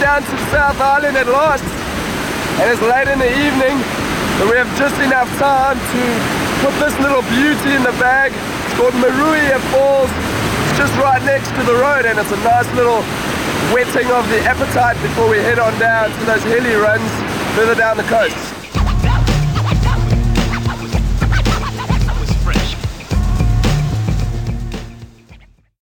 down to South Island at last, and it's late in the evening, but we have just enough time to put this little beauty in the bag. It's called Maruia Falls. It's just right next to the road, and it's a nice little whetting of the appetite before we head on down to those hilly runs further down the coast.